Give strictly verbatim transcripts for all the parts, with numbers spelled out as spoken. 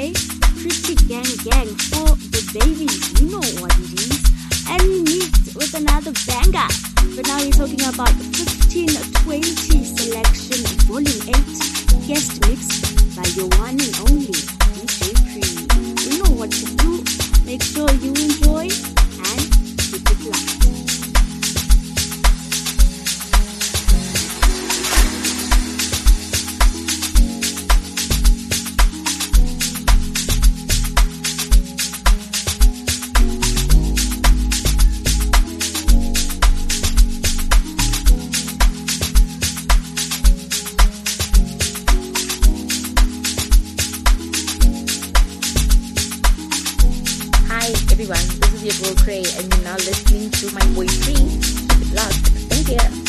K, Pretty Gang Gang for the babies, you know what it is. And we meet with another banger. But now we're talking about the fifteen twenty selection, volume eight, guest mix by your one and only D J Pre. You know what to do. Make sure you enjoy and keep it light. Everyone, this is your girl Cray, and you're now listening to my boy Free. Keep it locked. Thank you.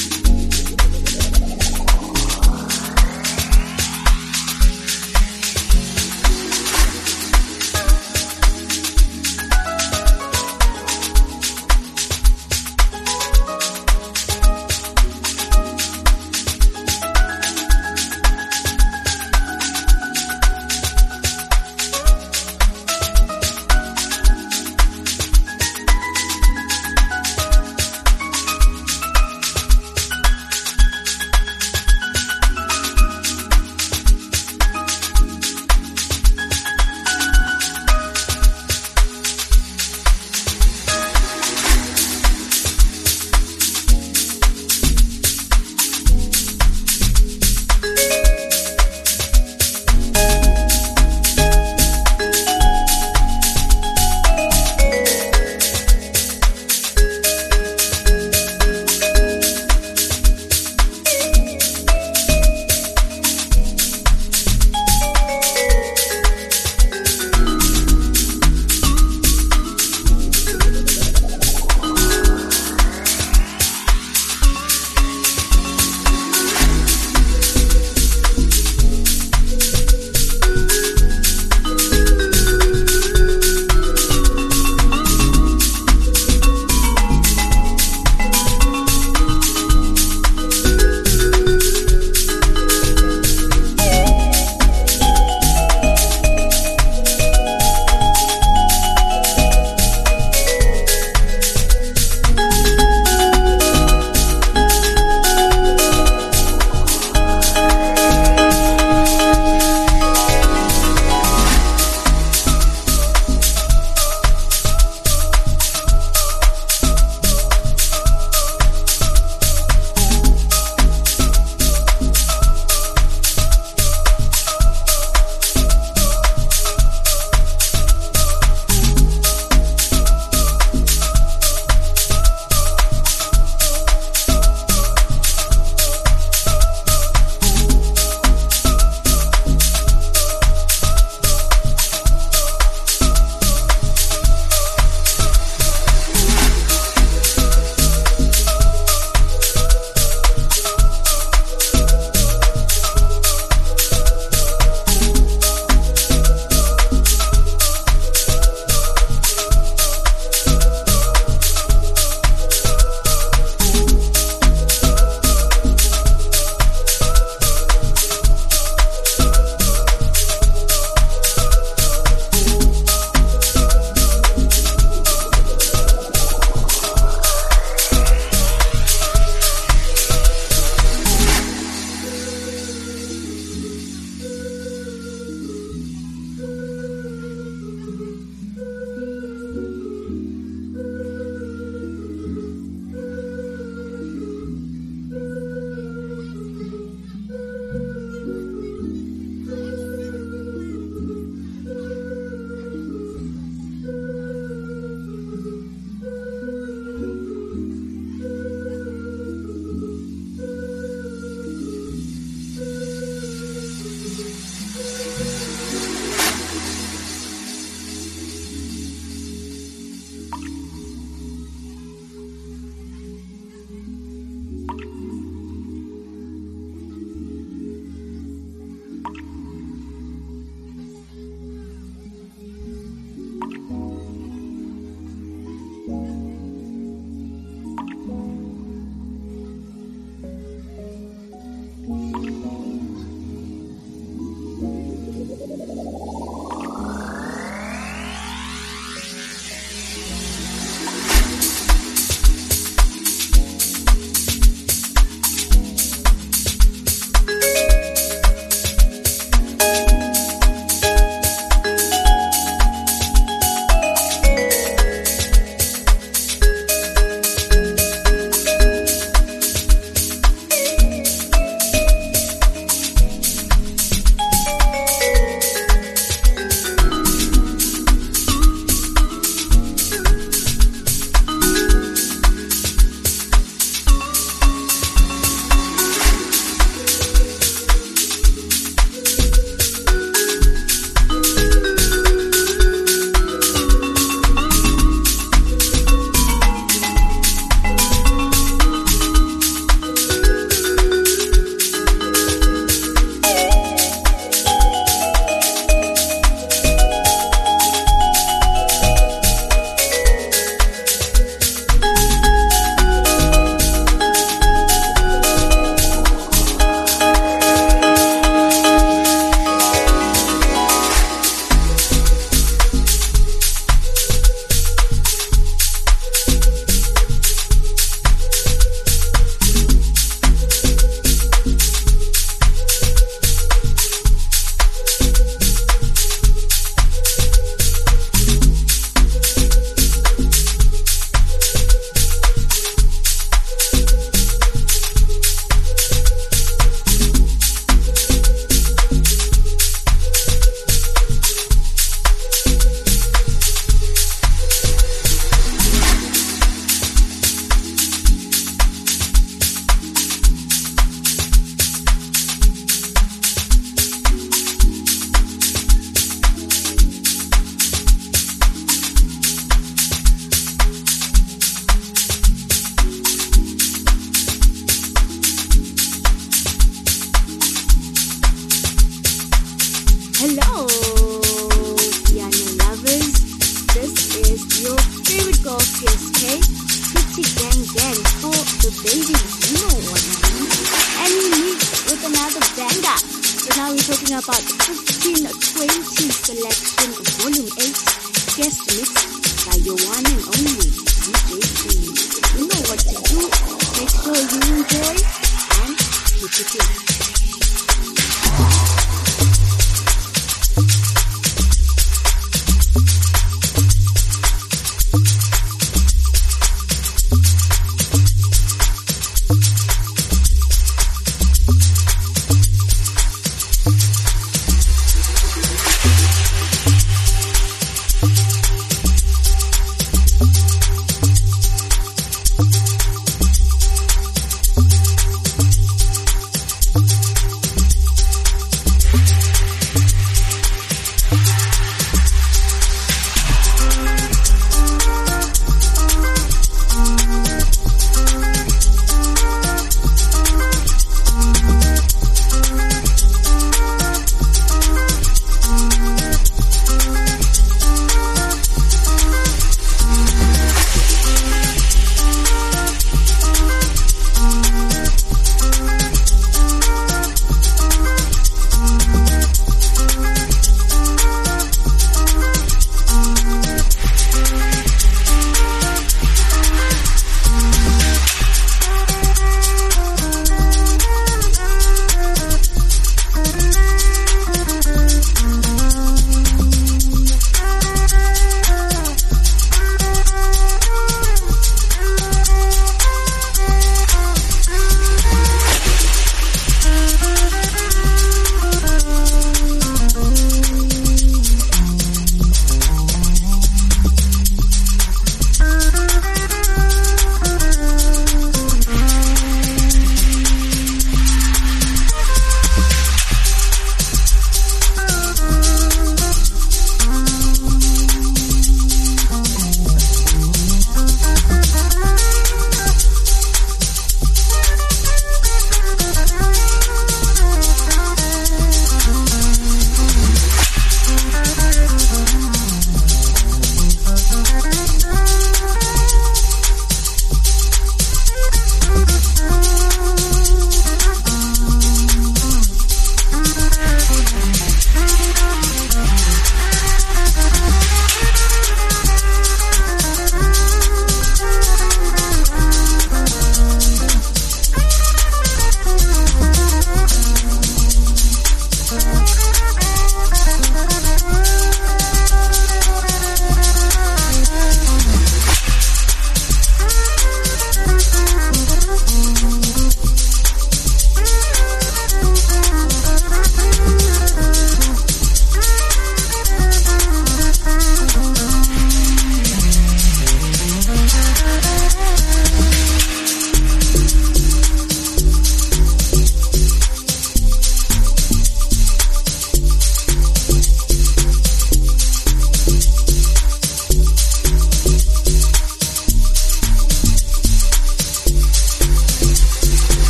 babies, you know what it is. And we meet with another banger. So now we're talking about the fifteen twenty selection, volume eight, guest mix by your one and only D J Free. You know what to do. Make sure you enjoy and keep it in.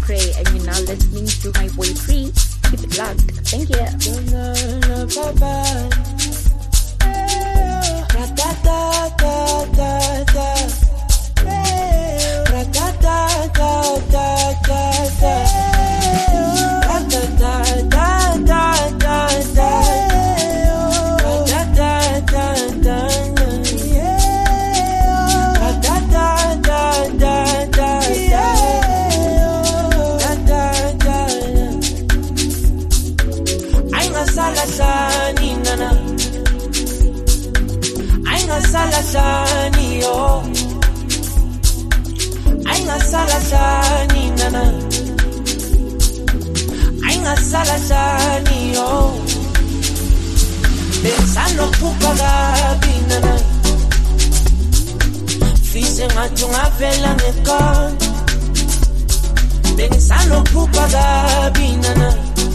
Cray, and you're now listening to my boy Free. Keep it locked. Thank you. Salashani, oh, ainga salashani, nana, ainga salashani, oh, pensando kupagabi, nana, fise ngatunga vela nekon, pensando kupagabi, nana,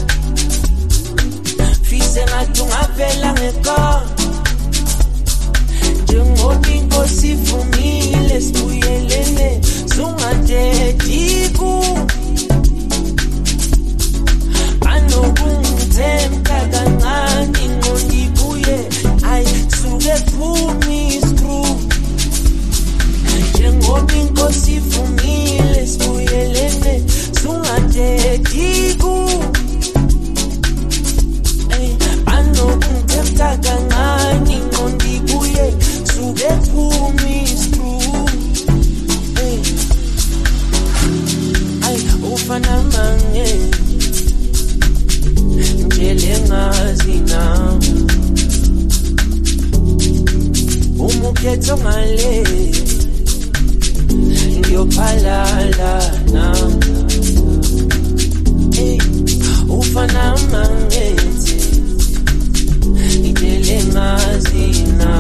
fise ngatunga vela nekon. Jengo sifumile sibuyelele sungatetiku anokungitemka kancane ngongibuye ay suke phumi screw jengoba inkosi ifumile sibuyelele sungatetiku ay anokungitemka kancane ngongibuye They pull me through. Hey, I open a mange. Jelenga zina. Umuketo male. Ndio palala na. Hey, open a mange. Jelenga zina.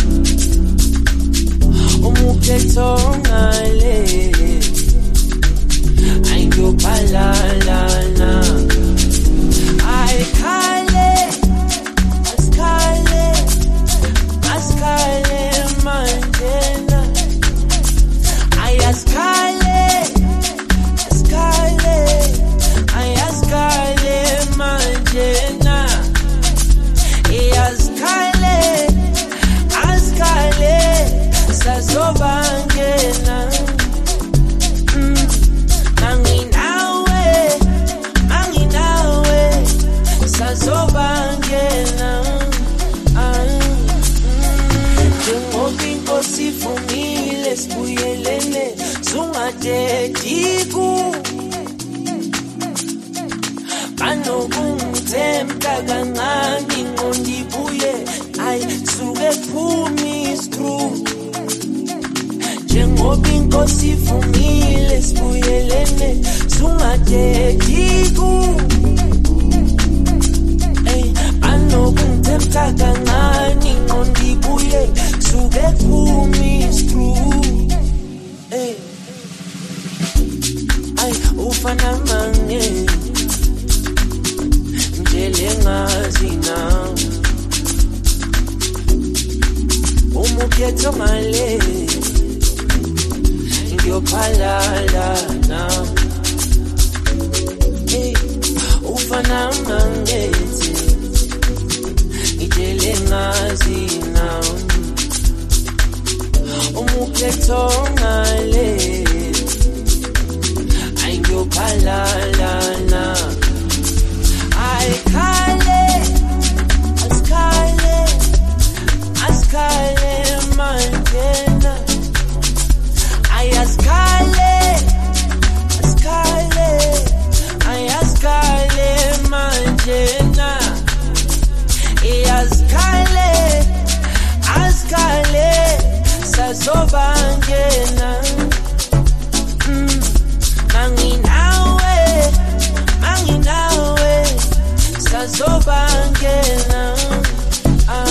Umuketongale Aingo palalana Ay kale Askale Askale Mandela Ay askale Askale Ay askale Mandela Ay askale Askale Sazobangena mm. Manginawe Manginawe Sazobangena ah. mm. Jengoba inkosi ifumile sibuyelele sungatetiku Banokungitemka kancane ngongibuye ay suke phumi screw Jengoba inkosi ifumile sibuyelene sungatetiku Ey anokungitemka kancane ngongibuye suke phumi screw Ey ay ufana mange Jelenga zina Umuketo male Ndio palala na Hey, ufana mangeti Jelenga zina Umuketo male Ndio palala na Ay kale Askale Askale Mandela Ay askale Askale Ay askale Mandela Ay askale Askale Sazobangena mm. Manginawe Manginawe Sazobangena ah.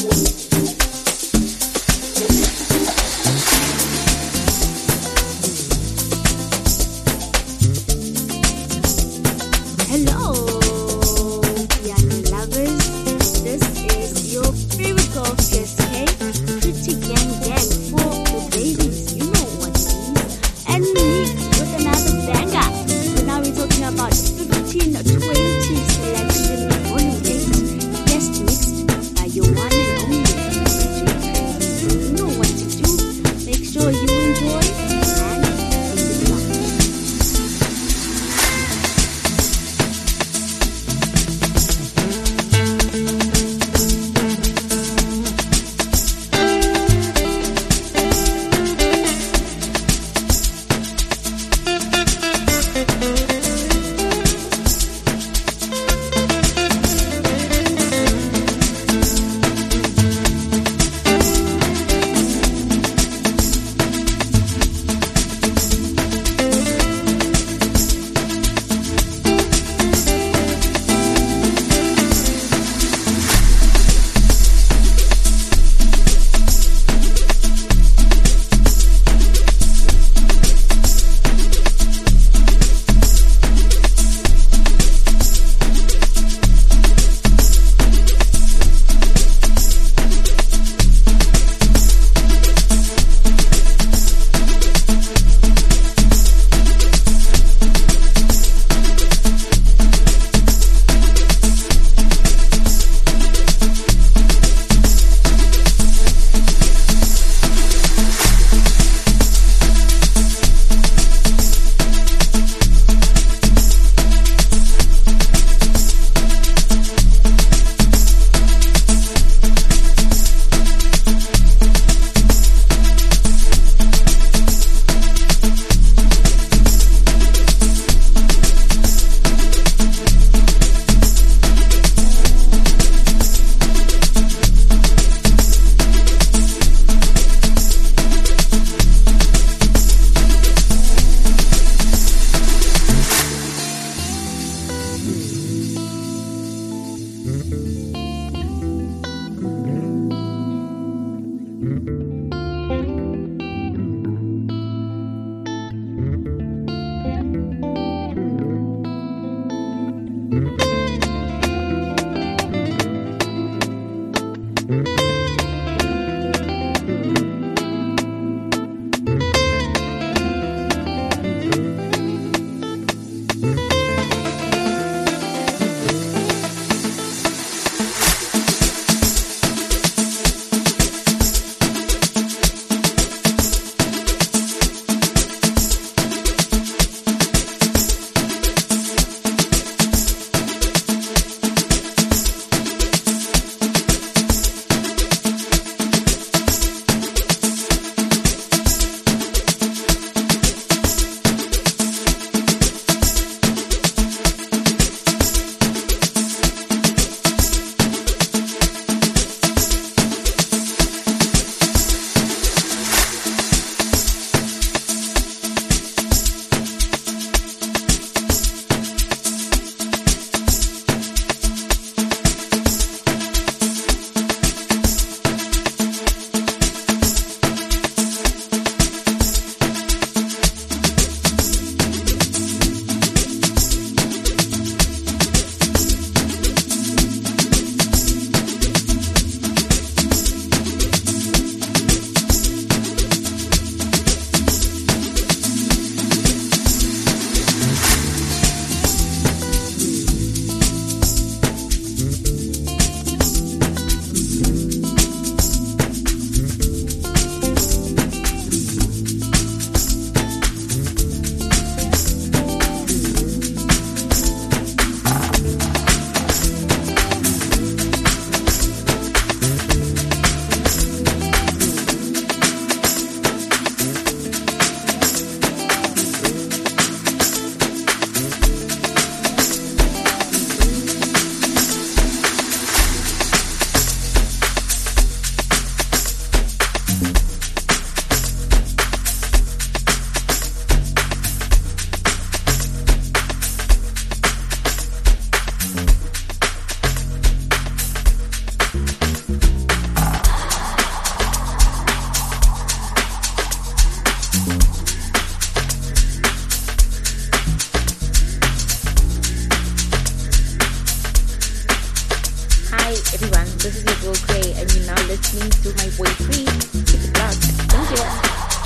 Hello, piano lovers. This is your favorite girl, Jess K. Pretty gang gang for the babies. You know what it is. And me with another banger. So now we're talking about fifteen twenty selection volume eight. Guest mixed by your one and only Cray, and you're now listening to my boy Free. Keep it locked. Thank you.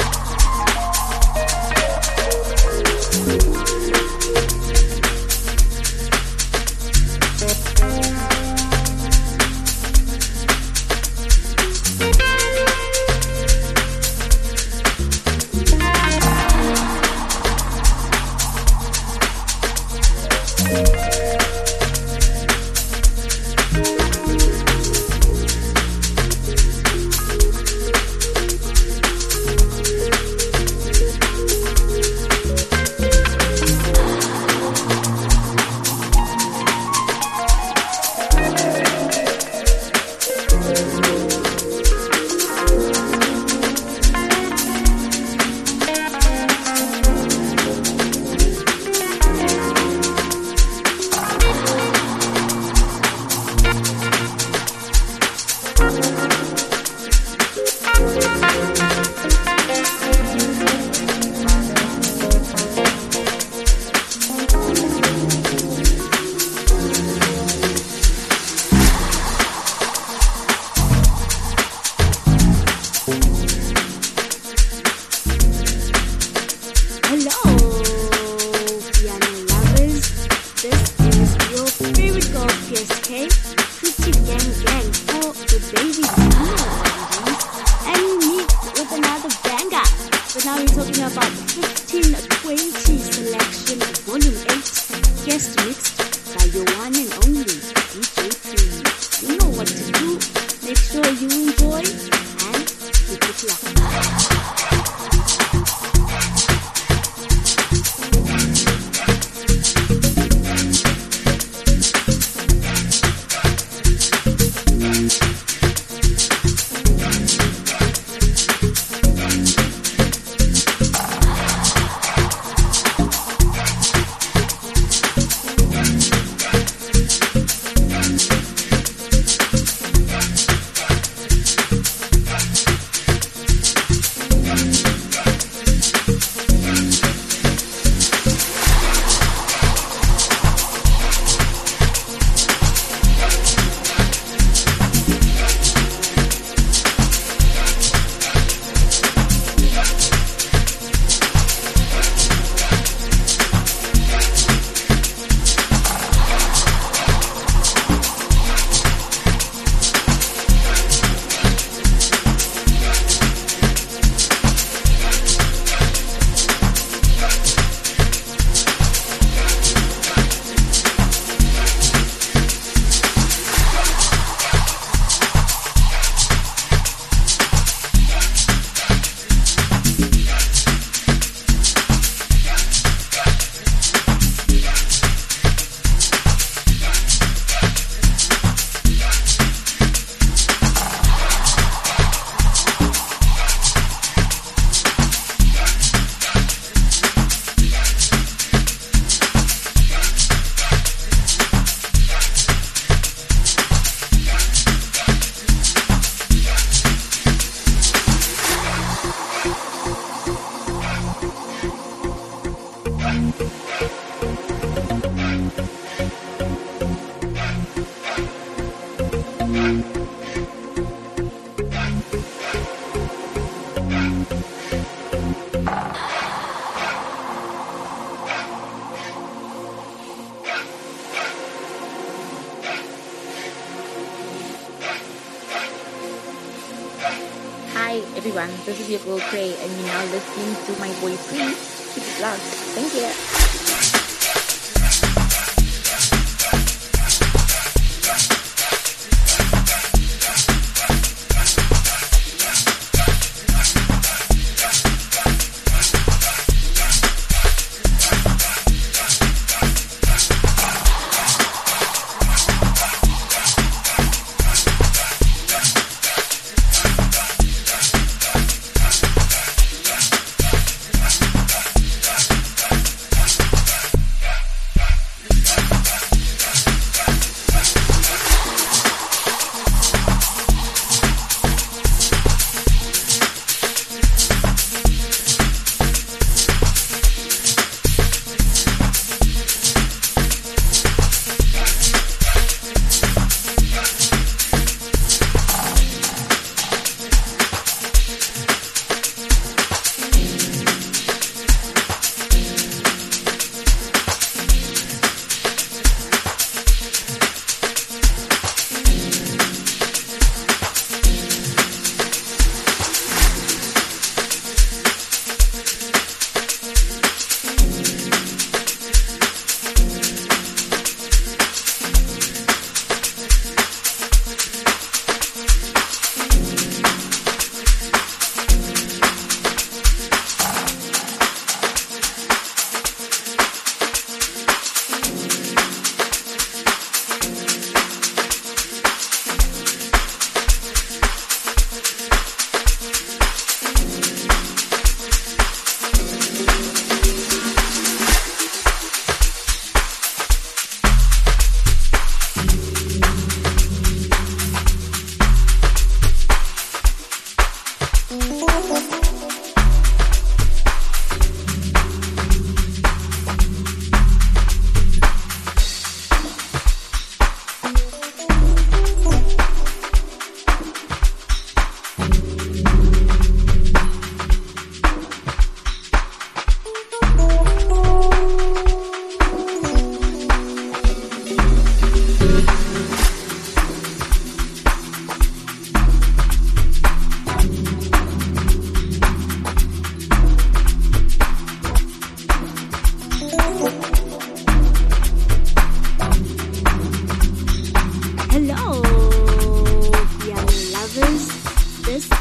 Everyone, this is your girl Cray, and you're now listening to my boy Free. Keep it locked. Thank you.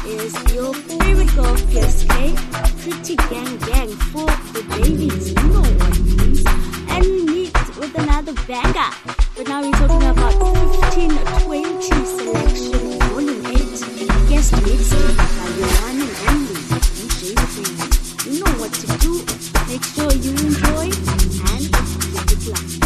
is your favorite girl, P S K, Pretty Gang Gang for the babies. You know what it is. And we meet with another banger. But now we're talking about fifteen twenty selection, volume eight. Guest mixing by your one and only D J Free. You know what to do. Make sure you enjoy and keep it locked.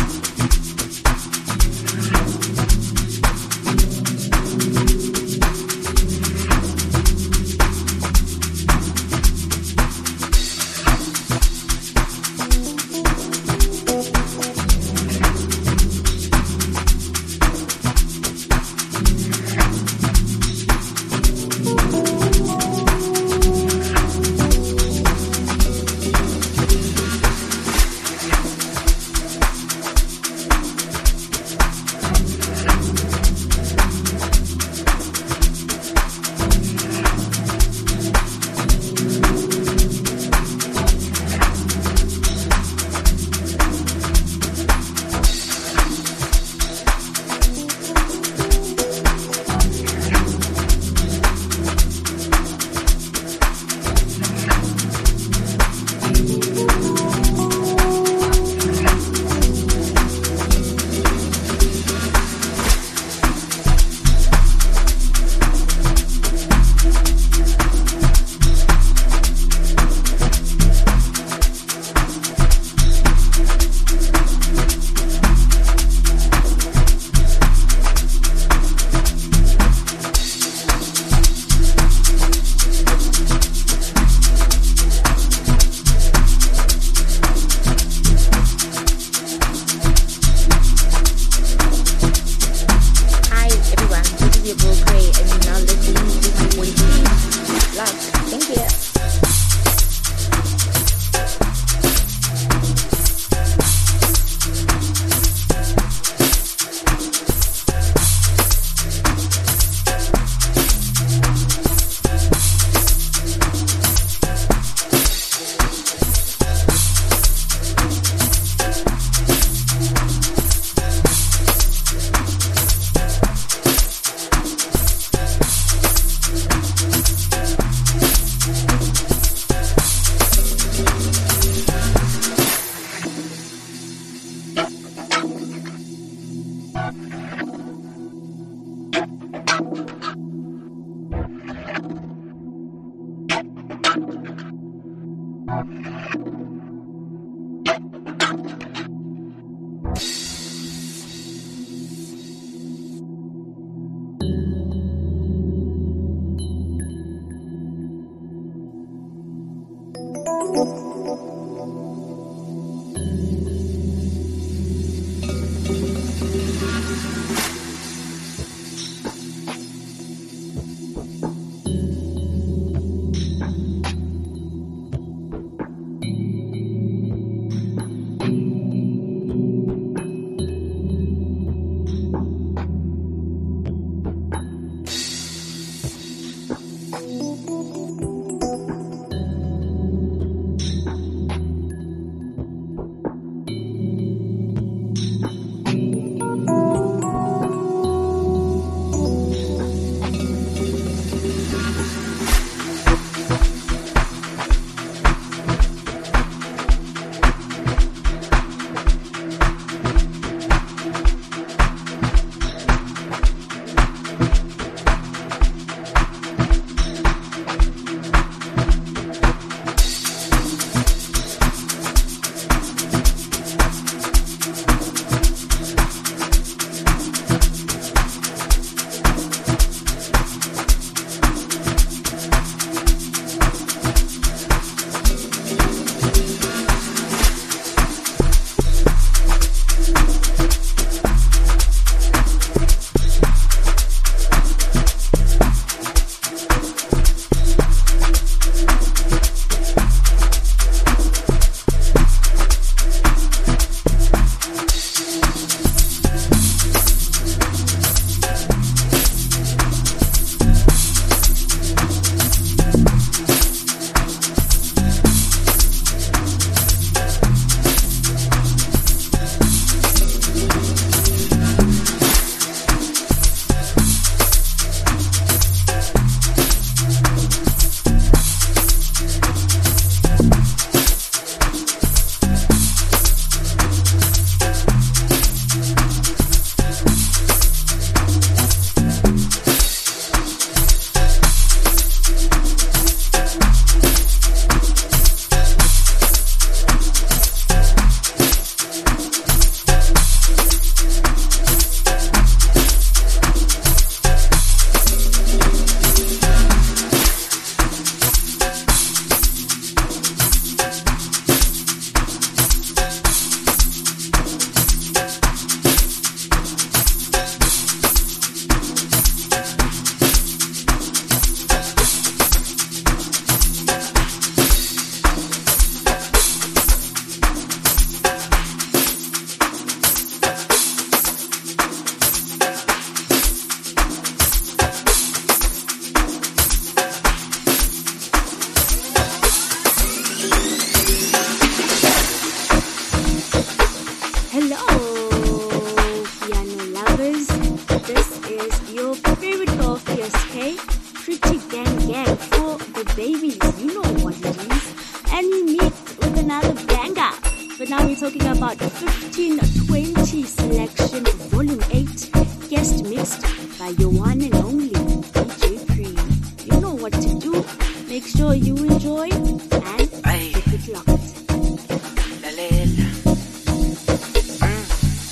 pretty gang gang for the babies. You know what it is. And we meet with another banger. But now we're talking about fifteen twenty selection volume eight, guest mixed by your one and only D J Pre. You know what to do. Make sure you enjoy and Aye. keep it locked. Lalela. Mm.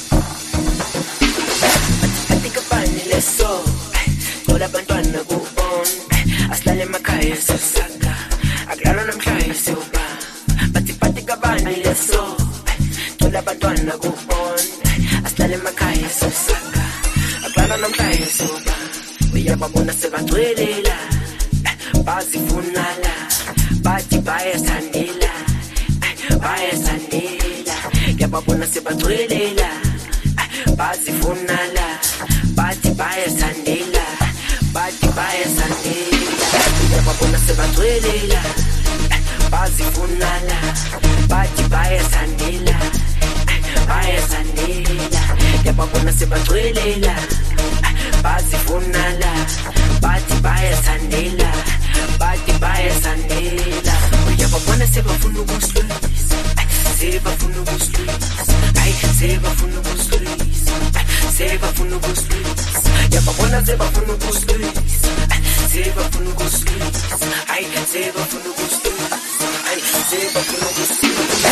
Bathi kabani leso. Thola abantwana kubona. Asilale emakhaya sisaka. Akulala namhlanje siyoba. Bathi bathi kabani leso. Thola abantwana kubona. Asilale emakhaya sisaka. Akulala namhlanje siyoba. Uyababona sebagcwelela. Bazifunala. Bathi bayasandela. Bayasandela. Yababona sebagcwelela. Bazifunala. Bathi bayasandela. Bathi bayasandela. Yababona sebagcwelela. Bazifunala. Bathi bayasandela. Bayasandela. Yababona sebagcwelela. Bazifunala. Bathi bayasandela. Bathi bayasandela. Uyababona sebafuna ukusilwisa. Sebafuna ukusilwisa. Hayi sebafuna ukusilwisa. Sebafuna ukusilwisa. Yababona sebafuna ukusilwisa. Sebafuna ukusilwisa. Hayi sebafuna ukusilwisa. Hayi sebafuna ukusilwisa.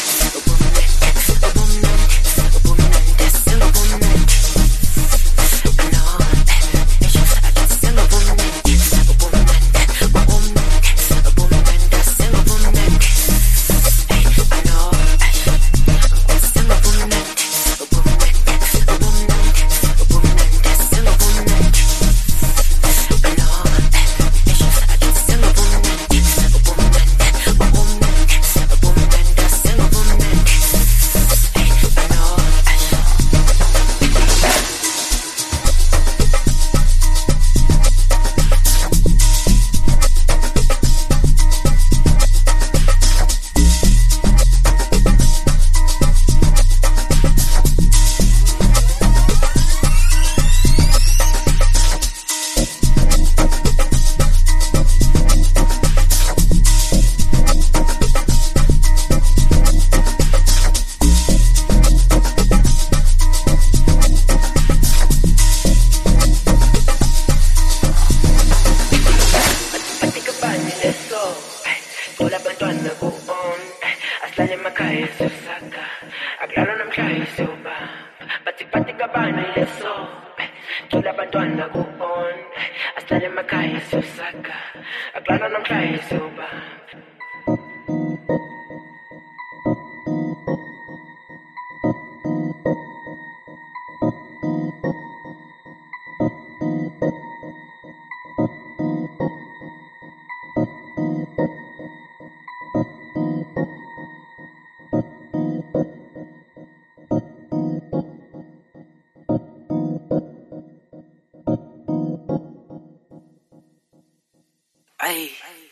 Ay,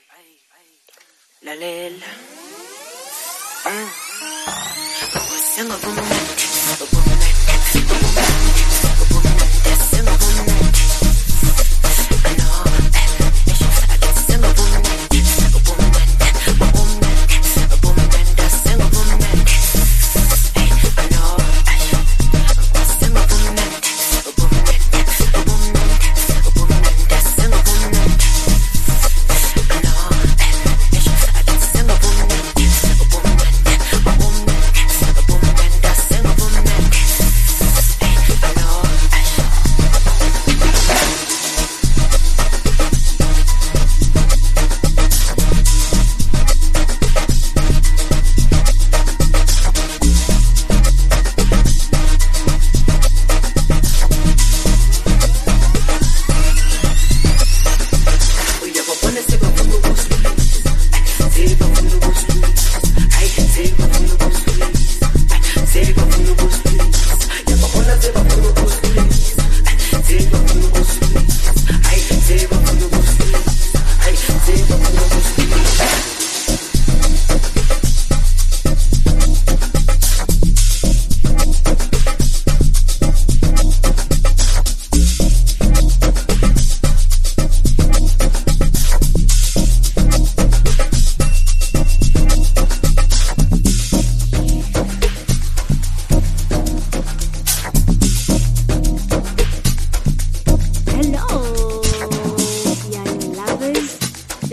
lalela. Mm. Senga bumnandi, bumnandi, bumnandi, bumnandi, senga bumnandi. I know, I can senga bumnandi, bumnandi, bumnandi, bumnandi, senga bumnandi. I know, I can senga bumnandi, bumnandi, bumnandi, bumnandi, senga bumnandi. Senga bumnandi, bumnandi, bumnandi, bumnandi, senga bumnandi.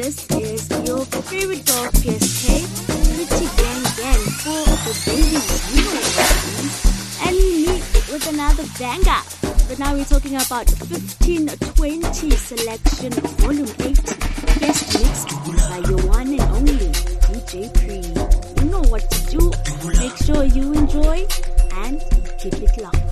this is your favorite girl, P S K, Pretty Gang Gang for the babies, you know what it means. And we meet with another banger. But now we're talking about fifteen twenty selection volume eight. Guest mixed by your one and only D J Pre. You know what to do. Make sure you enjoy and keep it locked.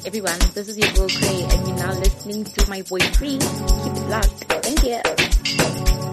everyone. This is your girl Cray, and you're now listening to my boy Free. Keep it locked. Thank you.